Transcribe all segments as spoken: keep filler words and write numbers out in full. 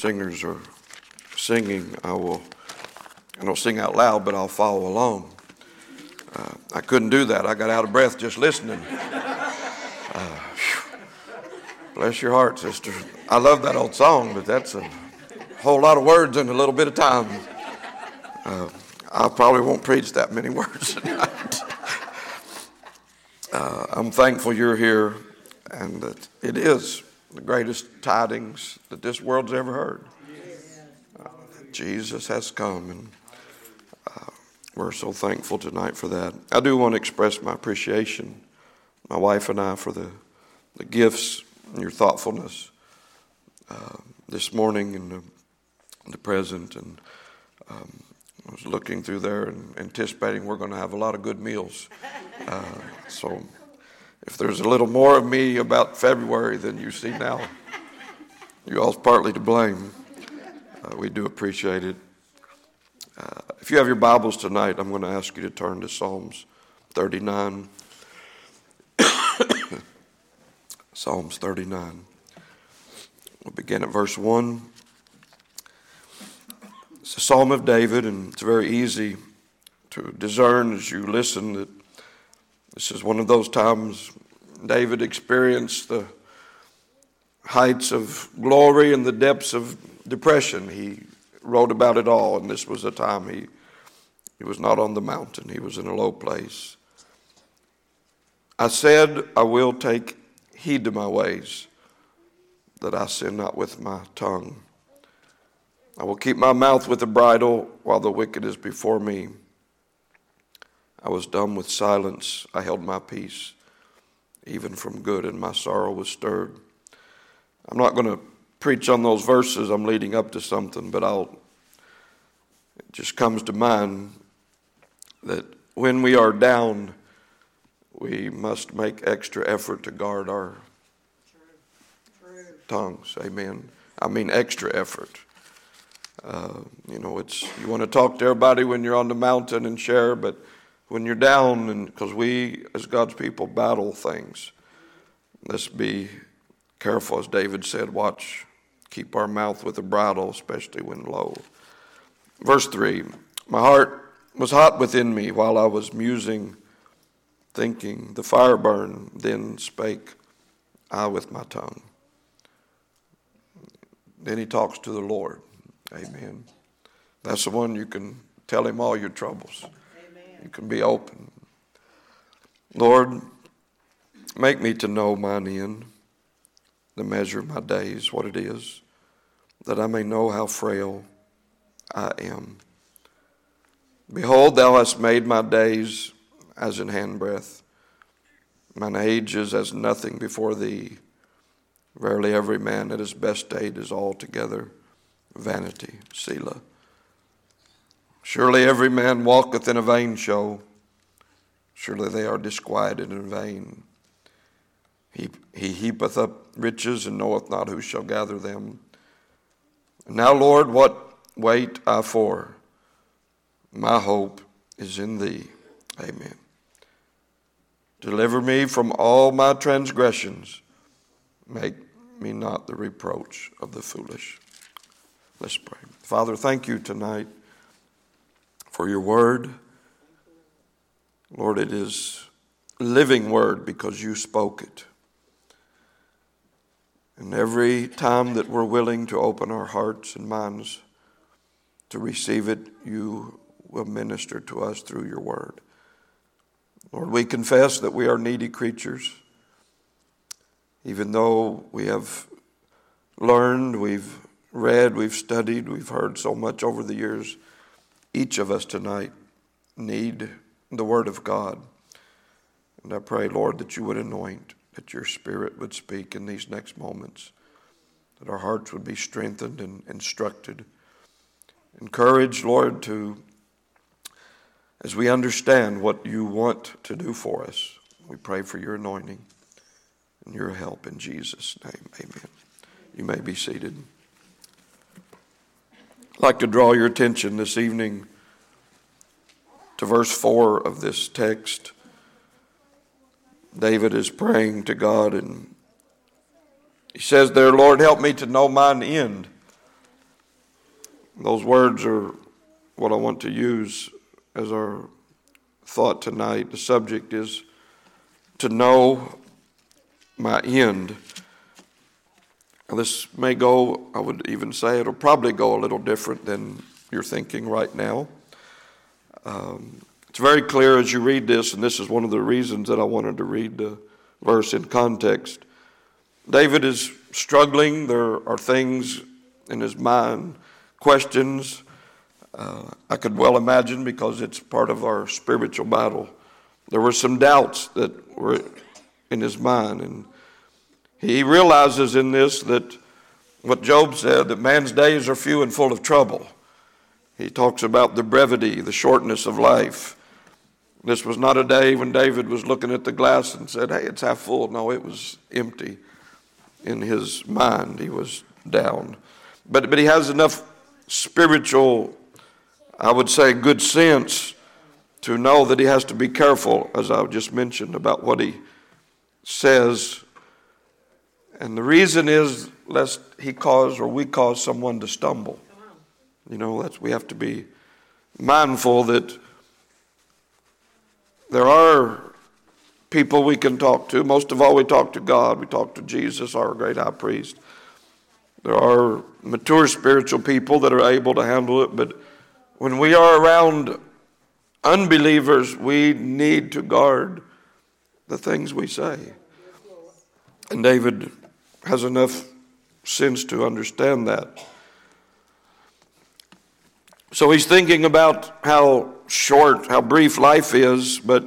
singers are singing, I will, I don't sing out loud, but I'll follow along. Uh, I couldn't do that. I got out of breath just listening. Uh, bless your heart, sister. I love that old song, but that's a whole lot of words in a little bit of time. Uh, I probably won't preach that many words tonight. uh, I'm thankful you're here, and that it is the greatest tidings that this world's ever heard. Uh, Jesus has come, and uh, we're so thankful tonight for that. I do want to express my appreciation, my wife and I, for the, the gifts and your thoughtfulness uh, this morning and the, the present. And um, I was looking through there and anticipating we're going to have a lot of good meals. Uh, so if there's a little more of me about February than you see now, you all's partly to blame. Uh, we do appreciate it. Uh, if you have your Bibles tonight, I'm going to ask you to turn to Psalms thirty-nine. Psalms thirty-nine. We'll begin at verse one. It's a psalm of David, and it's very easy to discern as you listen that this is one of those times David experienced the heights of glory and the depths of depression. He wrote about it all, and this was a time he, he was not on the mountain. He was in a low place. I said, I will take heed to my ways, that I sin not with my tongue. I will keep my mouth with a bridle while the wicked is before me. I was dumb with silence. I held my peace, even from good, and my sorrow was stirred. I'm not going to preach on those verses. I'm leading up to something, but I'll, it just comes to mind that when we are down, we must make extra effort to guard our tongues. Amen. I mean extra effort. Uh, you know, it's you want to talk to everybody when you're on the mountain and share, but when you're down, and because we as God's people battle things, let's be careful, as David said, watch, keep our mouth with a bridle, especially when low. Verse three, my heart was hot within me while I was musing, thinking, the fire burned, then spake I with my tongue. Then he talks to the Lord. Amen. That's the one you can tell him all your troubles. Amen. You can be open. Lord, make me to know mine end, the measure of my days, what it is, that I may know how frail I am. Behold, thou hast made my days as in handbreadth. Mine age is as nothing before thee. Verily every man at his best state is altogether vanity. Selah. Surely every man walketh in a vain show. Surely they are disquieted in vain. He, he heapeth up riches and knoweth not who shall gather them. And now, Lord, what wait I for? My hope is in thee. Amen. Deliver me from all my transgressions. Make me not the reproach of the foolish. Let's pray. Father, thank you tonight for your word. Lord, it is living word because you spoke it. And every time that we're willing to open our hearts and minds to receive it, you will minister to us through your word. Lord, we confess that we are needy creatures. Even though we have learned, we've read, we've studied, we've heard so much over the years, each of us tonight need the word of God. And I pray, Lord, that you would anoint, that your Spirit would speak in these next moments, that our hearts would be strengthened and instructed. Encouraged, Lord, to, as we understand what you want to do for us, we pray for your anointing and your help in Jesus' name. Amen. You may be seated. I'd like to draw your attention this evening to verse four of this text. David is praying to God, and he says there, Lord, help me to know mine end, Those words are what I want to use as our thought tonight. The subject is to know my end. Now, this may go, I would even say it'll probably go a little different than you're thinking right now. Um, it's very clear as you read this, and this is one of the reasons that I wanted to read the verse in context. David is struggling. There are things in his mind, questions. Uh, I could well imagine, because it's part of our spiritual battle. There were some doubts that were in his mind, and he realizes in this that what Job said, that man's days are few and full of trouble. He talks about the brevity, the shortness of life. This was not a day when David was looking at the glass and said, hey, it's half full. No, it was empty in his mind. He was down. But, but he has enough spiritual, I would say, good sense to know that he has to be careful, as I just mentioned, about what he says. And the reason is lest he cause or we cause someone to stumble. You know, that's, we have to be mindful that there are people we can talk to. Most of all, we talk to God. We talk to Jesus, our great high priest. There are mature spiritual people that are able to handle it. But when we are around unbelievers, we need to guard the things we say. And David has enough sense to understand that. So he's thinking about how short, how brief life is, but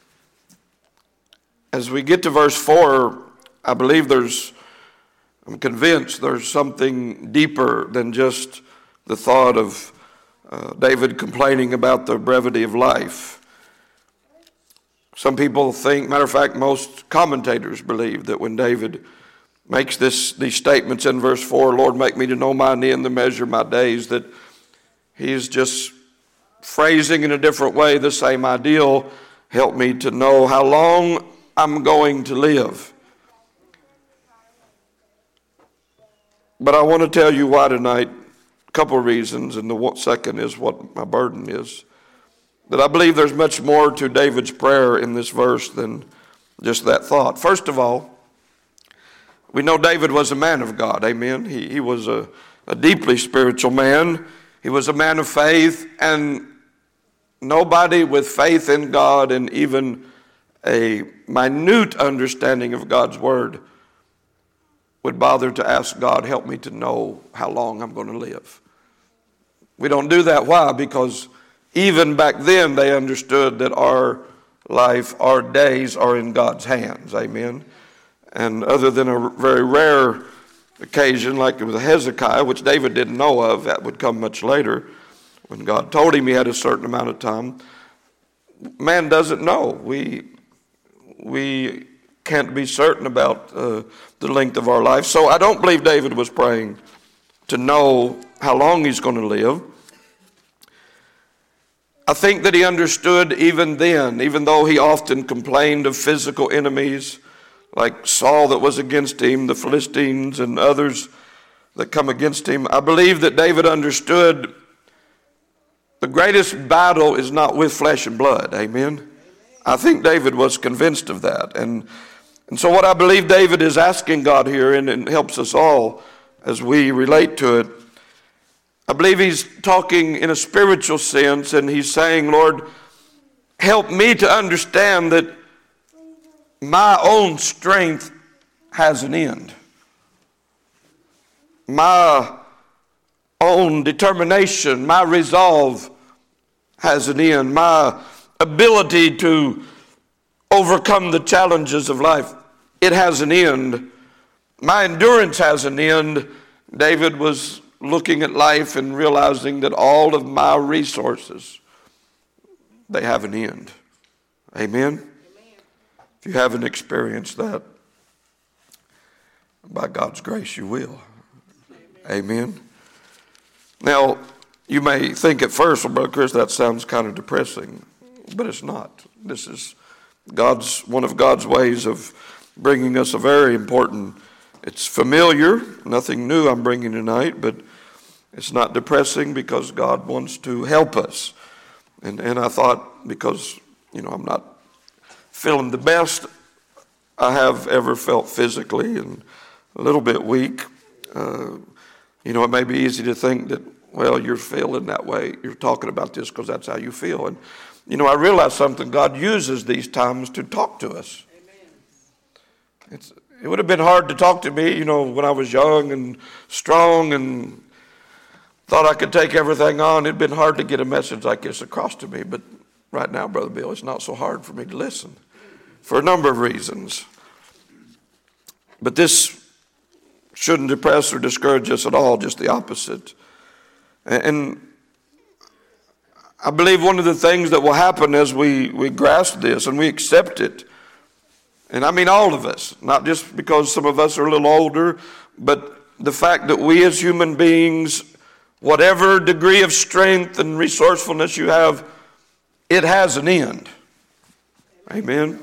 as we get to verse four, I believe there's, I'm convinced there's something deeper than just the thought of uh, David complaining about the brevity of life. Some people think, matter of fact, most commentators believe that when David makes this these statements in verse four, Lord, make me to know mine end, the measure of my days, that he's just phrasing in a different way the same ideal. Help me to know how long I'm going to live. But I want to tell you why tonight. A couple of reasons, and the second is what my burden is. That I believe there's much more to David's prayer in this verse than just that thought. First of all, we know David was a man of God. Amen. He, he was a, a deeply spiritual man. He was a man of faith, and nobody with faith in God and even a minute understanding of God's word would bother to ask God, help me to know how long I'm going to live. We don't do that. Why? Because even back then they understood that our life, our days are in God's hands. Amen. And other than a very rare occasion like with Hezekiah, which David didn't know of, that would come much later, when God told him he had a certain amount of time, man doesn't know. We we can't be certain about uh, the length of our life. So I don't believe David was praying to know how long he's going to live. I think that he understood even then, even though he often complained of physical enemies like Saul that was against him, the Philistines and others that come against him. I believe that David understood the greatest battle is not with flesh and blood. Amen. I think David was convinced of that. And, and so what I believe David is asking God here, and it helps us all as we relate to it, I believe he's talking in a spiritual sense, and he's saying, Lord, help me to understand that my own strength has an end. My own determination, my resolve has an end. My ability to overcome the challenges of life, it has an end. My endurance has an end. David was looking at life and realizing that all of my resources, they have an end. Amen? If you haven't experienced that, by God's grace you will. Amen. Now, you may think at first, well, Brother Chris, that sounds kind of depressing, but it's not. This is God's one of God's ways of bringing us a very important, it's familiar, nothing new I'm bringing tonight, but It's not depressing because God wants to help us. And and I thought, because, you know, I'm not feeling the best I have ever felt physically and a little bit weak. Uh, you know, it may be easy to think that, well, you're feeling that way. You're talking about this because that's how you feel. And, you know, I realize something. God uses these times to talk to us. Amen. It's, it would have been hard to talk to me, you know, when I was young and strong and thought I could take everything on. It'd been hard to get a message like this across to me. But right now, Brother Bill, it's not so hard for me to listen for a number of reasons. But this shouldn't depress or discourage us at all, just the opposite. And I believe one of the things that will happen as we, we grasp this and we accept it, and I mean all of us, not just because some of us are a little older, but the fact that we as human beings, whatever degree of strength and resourcefulness you have, it has an end. Amen?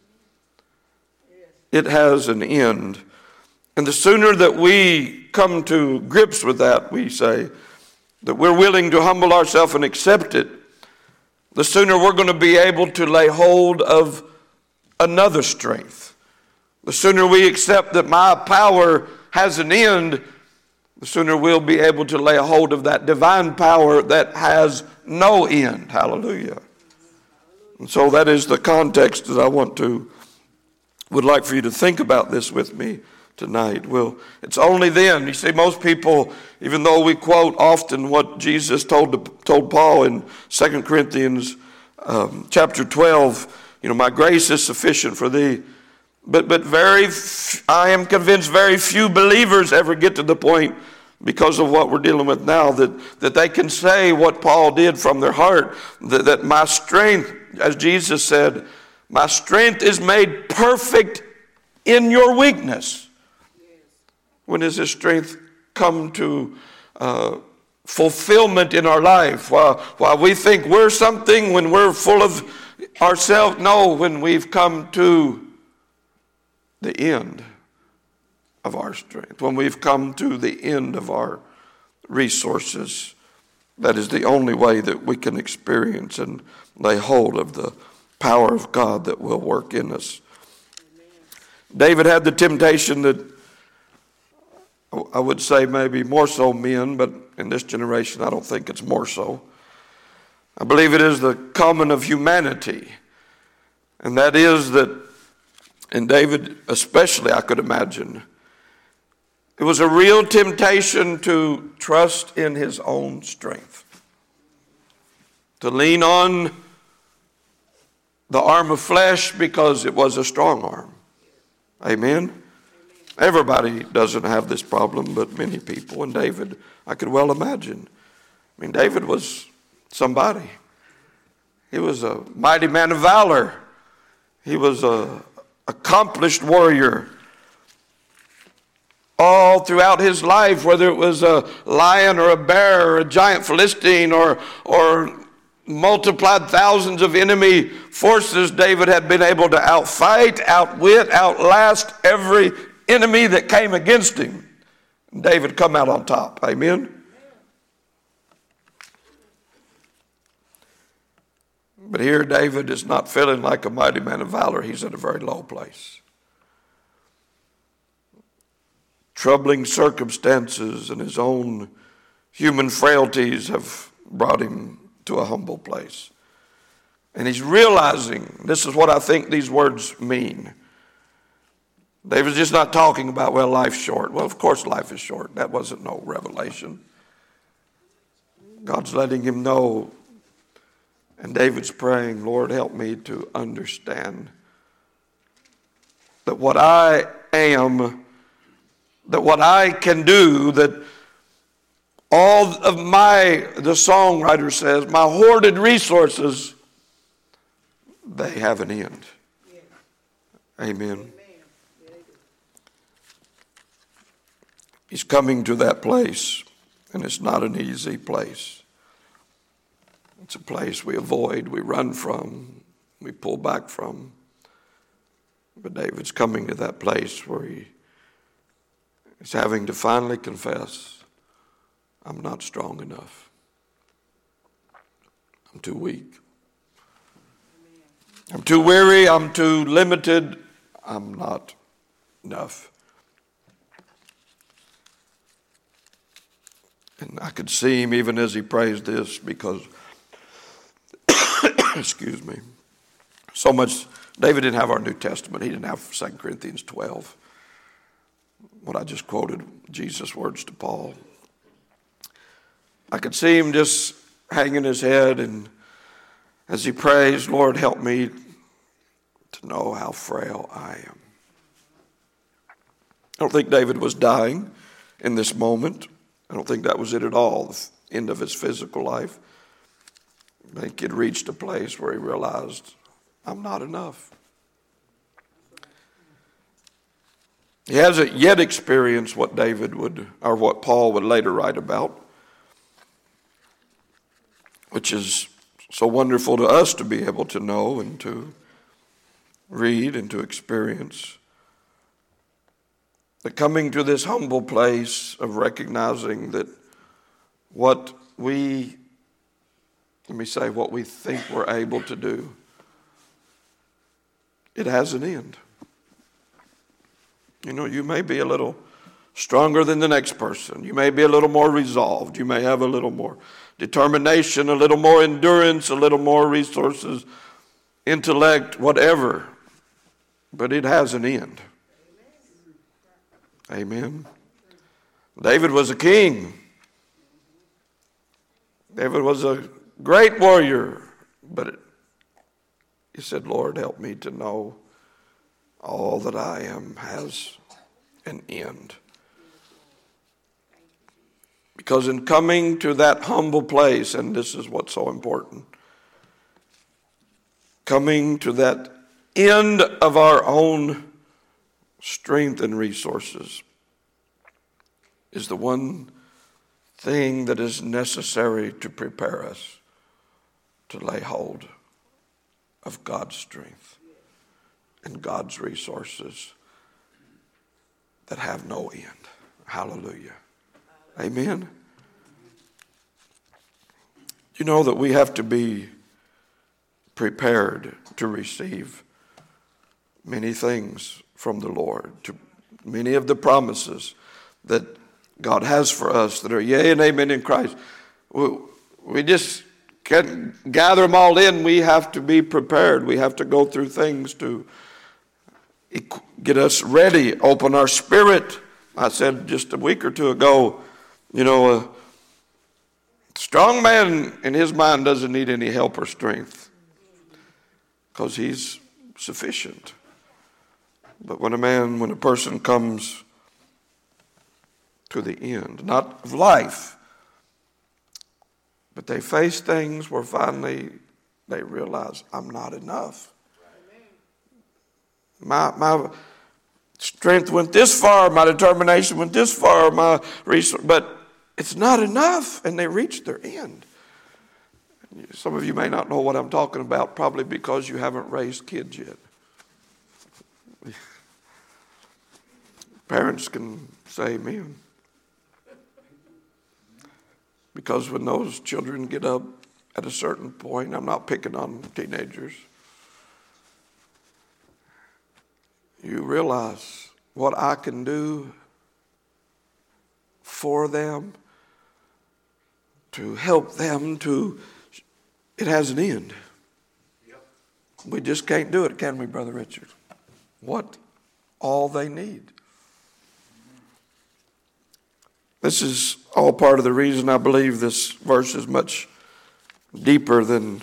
It has an end. And the sooner that we come to grips with that, we say, that we're willing to humble ourselves and accept it, the sooner we're going to be able to lay hold of another strength. The sooner we accept that my power has an end, the sooner we'll be able to lay hold of that divine power that has no end. Hallelujah. And so that is the context that I want to, would like for you to think about this with me tonight. Well, it's only then. You see, most people, even though we quote often what Jesus told told Paul in Second Corinthians um, chapter twelve, you know, my grace is sufficient for thee. But but very, I am convinced very few believers ever get to the point, because of what we're dealing with now, that, that they can say what Paul did from their heart, that, that my strength, as Jesus said, my strength is made perfect in your weakness. When does His strength come to uh, fulfillment in our life? While, while we think we're something, when we're full of ourselves, no, when we've come to the end of our strength, when we've come to the end of our resources, that is the only way that we can experience and lay hold of the power of God that will work in us. Amen. David had the temptation that, I would say maybe more so men, but in this generation I don't think it's more so. I believe it is the common of humanity. And that is that, and David especially, I could imagine, it was a real temptation to trust in his own strength, to lean on the arm of flesh because it was a strong arm. Amen? Everybody doesn't have this problem, but many people. And David, I could well imagine. I mean, David was somebody. He was a mighty man of valor. He was an accomplished warrior. All throughout his life, whether it was a lion or a bear or a giant Philistine or, or multiplied thousands of enemy forces, David had been able to outfight, outwit, outlast every enemy that came against him. David come out on top. Amen? But here David is not feeling like a mighty man of valor. He's at a very low place. Troubling circumstances and his own human frailties have brought him to a humble place. And he's realizing, this is what I think these words mean. David's just not talking about, well, life's short. Well, of course life is short. That wasn't no revelation. God's letting him know. And David's praying, Lord, help me to understand that what I am, that what I can do, that all of my, the songwriter says, my hoarded resources, they have an end. Yeah. Amen. He's coming to that place, and it's not an easy place. It's a place we avoid, we run from, we pull back from. But David's coming to that place where he is having to finally confess, I'm not strong enough. I'm too weak. I'm too weary. I'm too limited. I'm not enough. And I could see him even as he prays this because, excuse me, so much, David didn't have our New Testament. He didn't have Second Corinthians twelve. What I just quoted, Jesus' words to Paul. I could see him just hanging his head, and as he prays, Lord, help me to know how frail I am. I don't think David was dying in this moment. I don't think that was it at all, the end of his physical life. I think he'd reached a place where he realized, I'm not enough. He hasn't yet experienced what David would, or what Paul would later write about, which is so wonderful to us to be able to know and to read and to experience. That coming to this humble place of recognizing that what we, let me say, what we think we're able to do, it has an end. You know, you may be a little stronger than the next person. You may be a little more resolved. You may have a little more determination, a little more endurance, a little more resources, intellect, whatever. But it has an end. Amen. David was a king. David was a great warrior. But it, he said, Lord, help me to know all that I am has an end. Because in coming to that humble place, and this is what's so important, coming to that end of our own strength and resources is the one thing that is necessary to prepare us to lay hold of God's strength and God's resources that have no end. Hallelujah. Amen. You know that we have to be prepared to receive many things from the Lord, to many of the promises that God has for us that are yea and amen in Christ. We, we just can't gather them all in. We have to be prepared. We have to go through things to get us ready, open our spirit. I said just a week or two ago, you know, a strong man in his mind doesn't need any help or strength because he's sufficient. But when a man, when a person comes to the end, not of life, but they face things where finally they realize, I'm not enough. My my strength went this far, my determination went this far, my resource, but it's not enough, and they reach their end. Some of you may not know what I'm talking about, probably because you haven't raised kids yet. Parents can say amen. Because when those children get up at a certain point, I'm not picking on teenagers, you realize what I can do for them, to help them, to, it has an end. Yep. We just can't do it, can we, Brother Richard? What all they need. This is all part of the reason I believe this verse is much deeper than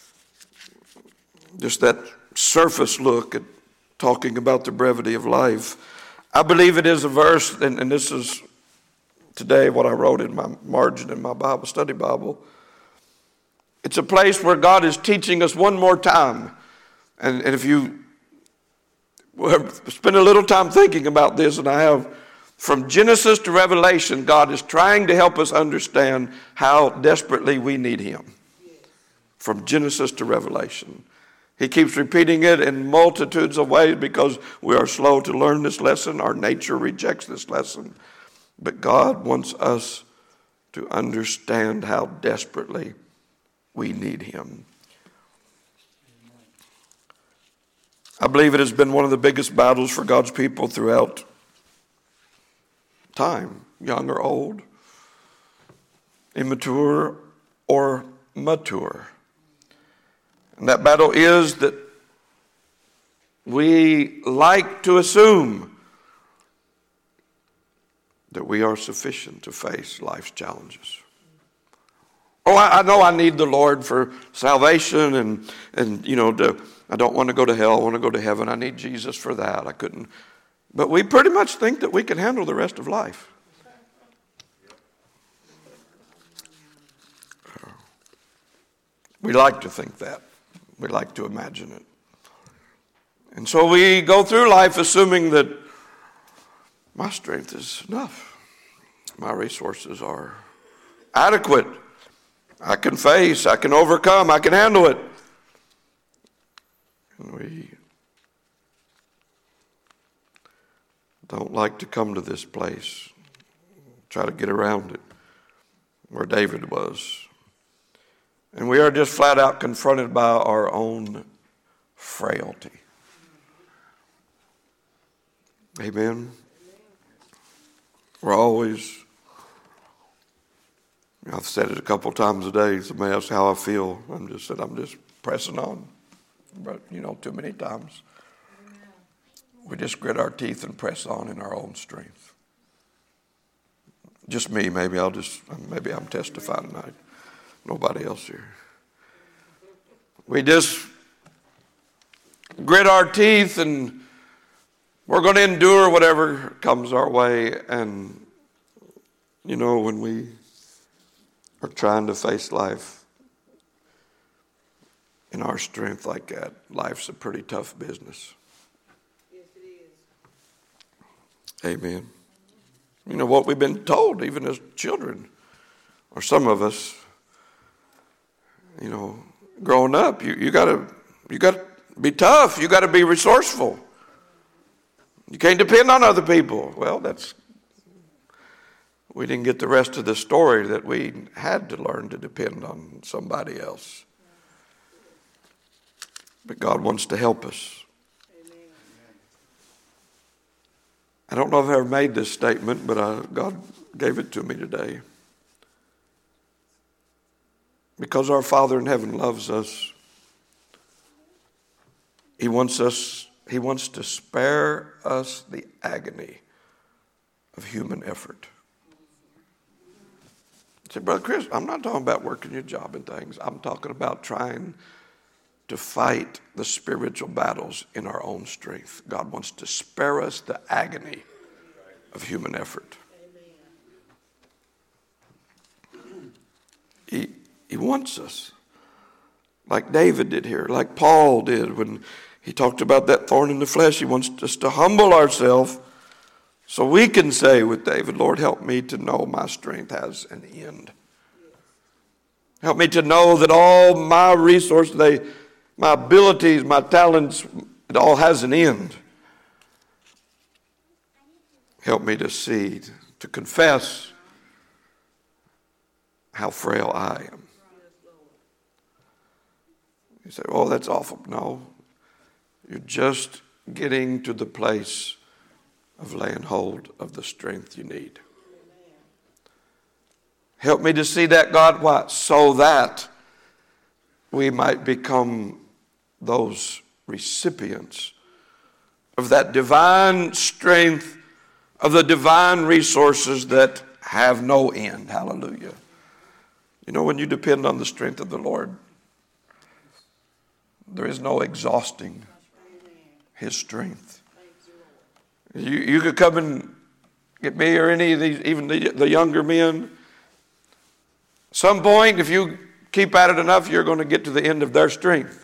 just that surface look at talking about the brevity of life. I believe it is a verse, and, and this is today what I wrote in my margin in my Bible study Bible. It's a place where God is teaching us one more time. And, and if you spend a little time thinking about this, and I have, from Genesis to Revelation, God is trying to help us understand how desperately we need Him. From Genesis to Revelation. He keeps repeating it in multitudes of ways because we are slow to learn this lesson. Our nature rejects this lesson. But God wants us to understand how desperately we need him. I believe it has been one of the biggest battles for God's people throughout time, young or old, immature or mature. And that battle is that we like to assume that we are sufficient to face life's challenges. Oh, I, I know I need the Lord for salvation, and, and you know, to, I don't want to go to hell, I want to go to heaven. I need Jesus for that. I couldn't. But we pretty much think that we can handle the rest of life. We like to think that. We like to imagine it. And so we go through life assuming that my strength is enough. My resources are adequate. I can face, I can overcome, I can handle it. And we don't like to come to this place, try to get around it, where David was. And we are just flat out confronted by our own frailty. Amen. We're always, I've said it a couple times a day, somebody asks how I feel. I'm just said I'm just pressing on. But you know, too many times we just grit our teeth and press on in our own strength. Just me, maybe I'll just maybe I'm testifying tonight. Nobody else here. We just grit our teeth and we're going to endure whatever comes our way. And, you know, when we are trying to face life in our strength like that, life's a pretty tough business. Yes, it is. Amen. You know what we've been told, even as children, or some of us, you know, growing up, you, you gotta you gotta be tough, you gotta be resourceful. You can't depend on other people. Well, that's we didn't get the rest of the story, that we had to learn to depend on somebody else. But God wants to help us. Amen. I don't know if I ever made this statement, but I, God gave it to me today. Because our Father in heaven loves us, He wants us, He wants to spare us the agony of human effort. I said, Brother Chris, I'm not talking about working your job and things. I'm talking about trying to fight the spiritual battles in our own strength. God wants to spare us the agony of human effort. He He wants us, like David did here, like Paul did when he talked about that thorn in the flesh. He wants us to humble ourselves so we can say with David, Lord, help me to know my strength has an end. Help me to know that all my resources, they, my abilities, my talents, it all has an end. Help me to see, to confess how frail I am. You say, oh, that's awful. No, you're just getting to the place of laying hold of the strength you need. Help me to see that, God, why? So that we might become those recipients of that divine strength, of the divine resources that have no end. Hallelujah. You know, when you depend on the strength of the Lord, there is no exhausting His strength. You, you could come and get me or any of these, even the, the younger men. Some point, if you keep at it enough, you're going to get to the end of their strength.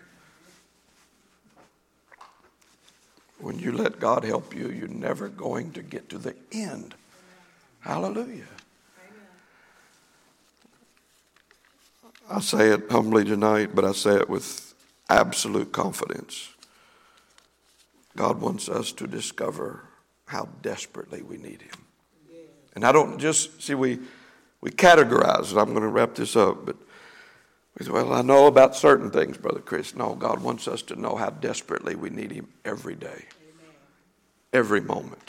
When you let God help you, you're never going to get to the end. Hallelujah. I say it humbly tonight, but I say it with absolute confidence. God wants us to discover how desperately we need Him. And I don't just, see, we we categorize, and I'm going to wrap this up, but we say, well, I know about certain things, Brother Chris. No, God wants us to know how desperately we need him every day, Amen. Every moment,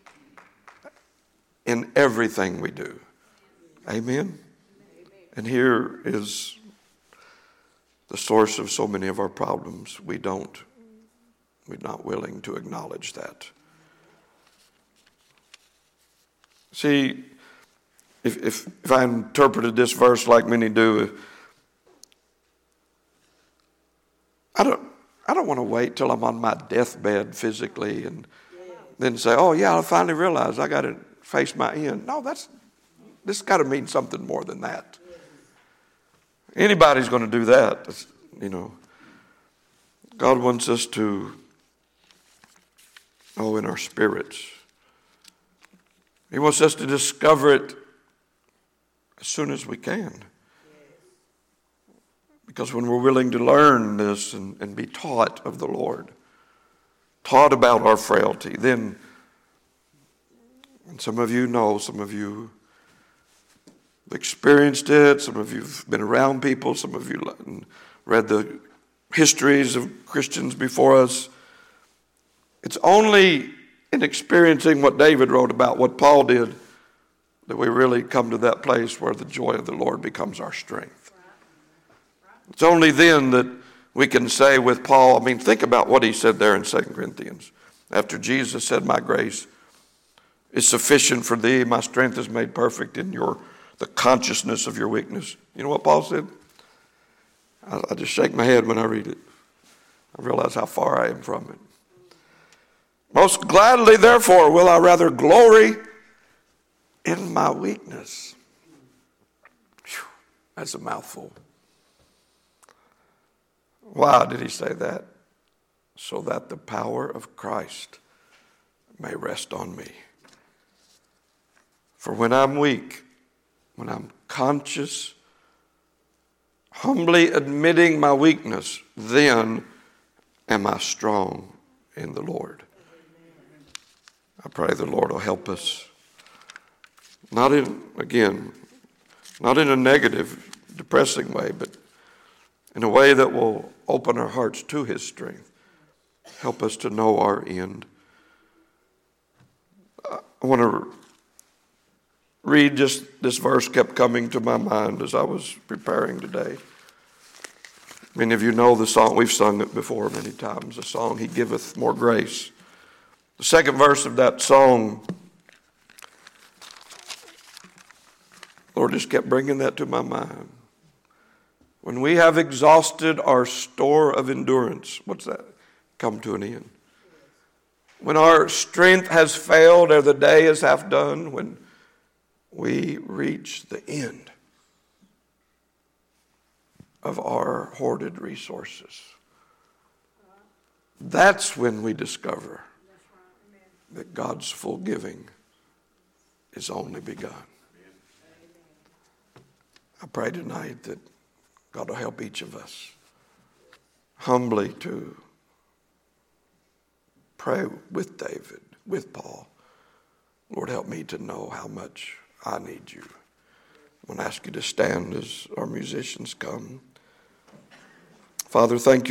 in everything we do. Amen? Amen? And here is the source of so many of our problems. We don't, we're not willing to acknowledge that. See, if, if, if I interpreted this verse like many do, I don't, I don't want to wait till I'm on my deathbed physically and then say, oh yeah, I finally realized I got to face my end. No, that's, this got to mean something more than that. Anybody's going to do that, you know. God wants us to know in our spirits. He wants us to discover it as soon as we can. Because when we're willing to learn this and, and be taught of the Lord, taught about our frailty, then, and some of you know, some of you have experienced it, some of you have been around people, some of you read the histories of Christians before us. It's only in experiencing what David wrote about, what Paul did, that we really come to that place where the joy of the Lord becomes our strength. It's only then that we can say with Paul, I mean, think about what he said there in Second Corinthians. After Jesus said, my grace is sufficient for thee, my strength is made perfect in your the consciousness of your weakness. You know what Paul said? I, I just shake my head when I read it. I realize how far I am from it. Most gladly, therefore, will I rather glory in my weakness. Whew, that's a mouthful. Why did he say that? So that the power of Christ may rest on me. For when I'm weak, when I'm conscious, humbly admitting my weakness, then am I strong in the Lord. I pray the Lord will help us. Not in, again, not in a negative, depressing way, but in a way that will open our hearts to his strength. Help us to know our end. I want to read just this verse kept coming to my mind as I was preparing today. Many of you know the song. We've sung it before many times. The song, He Giveth More Grace. The second verse of that song, Lord just kept bringing that to my mind. When we have exhausted our store of endurance, what's that? Come to an end. When our strength has failed or the day is half done, when we reach the end of our hoarded resources, that's when we discover that God's full giving is only begun. I pray tonight that God will help each of us humbly to pray with David, with Paul. Lord, help me to know how much I need you. I'm going to ask you to stand as our musicians come. Father, thank you.